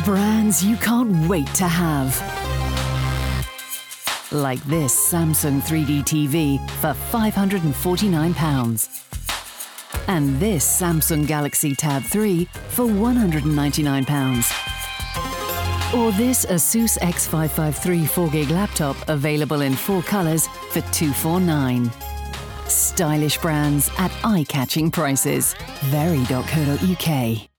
Brands you can't wait to have. Like this Samsung 3D TV for £549. And this Samsung Galaxy Tab 3 for £199. Or this Asus X553 4GB laptop available in 4 colours for £249. Stylish brands at eye-catching prices. Very.co.uk